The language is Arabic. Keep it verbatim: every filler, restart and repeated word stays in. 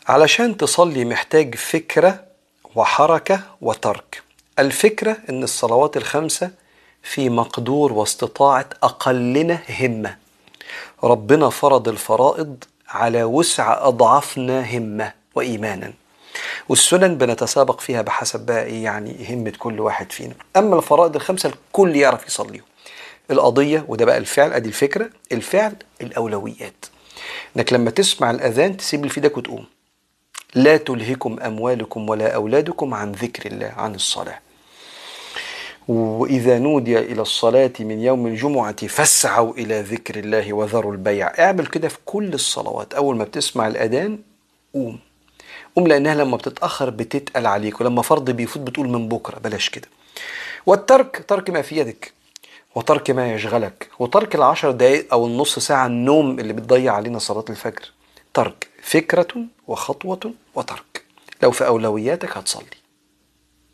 علشان تصلي محتاج فكرة وحركة وترك. الفكرة إن الصلوات الخمسة في مقدور واستطاعة أقلنا همة. ربنا فرض الفرائض على وسع أضعافنا همة وإيمانا، والسنن بنتسابق فيها بحسب بقى إيه يعني همة كل واحد فينا. أما الفرائض الخمسة الكل يعرف يصليهم. القضية وده بقى الفعل، أدي الفكرة، الفعل الأولويات. إنك لما تسمع الأذان تسيب اللي في ايدك وتقوم. لا تلهكم أموالكم ولا أولادكم عن ذكر الله، عن الصلاة. وإذا نودي إلى الصلاة من يوم الجمعة فاسعوا إلى ذكر الله وذروا البيع. اعمل كده في كل الصلوات. أول ما بتسمع الأذان قوم قوم، لأنها لما بتتأخر بتتقل عليك، ولما فرض بيفوت بتقول من بكرة بلاش كده. والترك، ترك ما في يدك، وترك ما يشغلك، وترك العشر دقائق أو النص ساعة النوم اللي بتضيع علينا صلاة الفجر. ترك فكرة وخطوة وترك. لو في أولوياتك هتصلي.